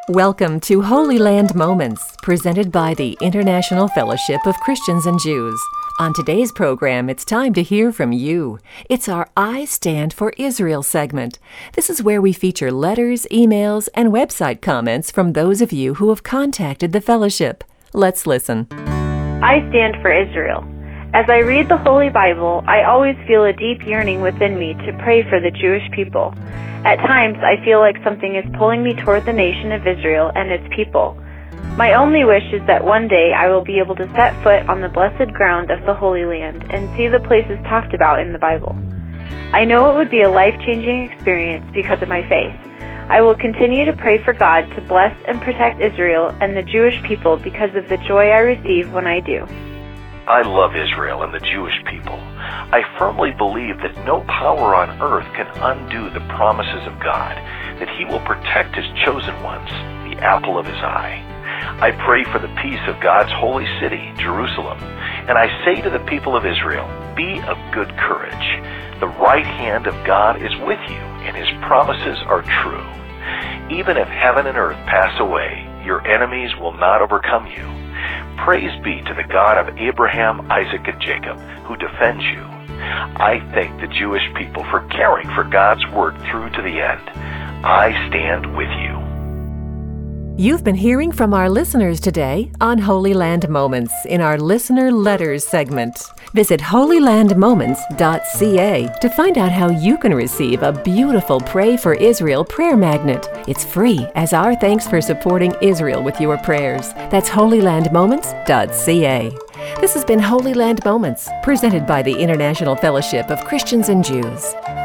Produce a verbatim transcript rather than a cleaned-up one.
Welcome to Holy Land Moments, presented by the International Fellowship of Christians and Jews. On today's program, it's time to hear from you. It's our I Stand for Israel segment. This is where we feature letters, emails, and website comments from those of you who have contacted the fellowship. Let's listen. I stand for Israel. As I read the Holy Bible, I always feel a deep yearning within me to pray for the Jewish people. At times, I feel like something is pulling me toward the nation of Israel and its people. My only wish is that one day I will be able to set foot on the blessed ground of the Holy Land and see the places talked about in the Bible. I know it would be a life-changing experience because of my faith. I will continue to pray for God to bless and protect Israel and the Jewish people because of the joy I receive when I do. I love Israel and the Jewish people. I firmly believe that no power on earth can undo the promises of God, that He will protect His chosen ones, the apple of His eye. I pray for the peace of God's holy city, Jerusalem, and I say to the people of Israel, be of good courage. The right hand of God is with you, and His promises are true. Even if heaven and earth pass away, your enemies will not overcome you. Praise be to the God of Abraham, Isaac, and Jacob, who defends you. I thank the Jewish people for caring for God's word through to the end. I stand with you. You've been hearing from our listeners today on Holy Land Moments in our Listener Letters segment. Visit holy land moments dot c a to find out how you can receive a beautiful Pray for Israel prayer magnet. It's free as our thanks for supporting Israel with your prayers. That's holy land moments dot c a. This has been Holy Land Moments, presented by the International Fellowship of Christians and Jews.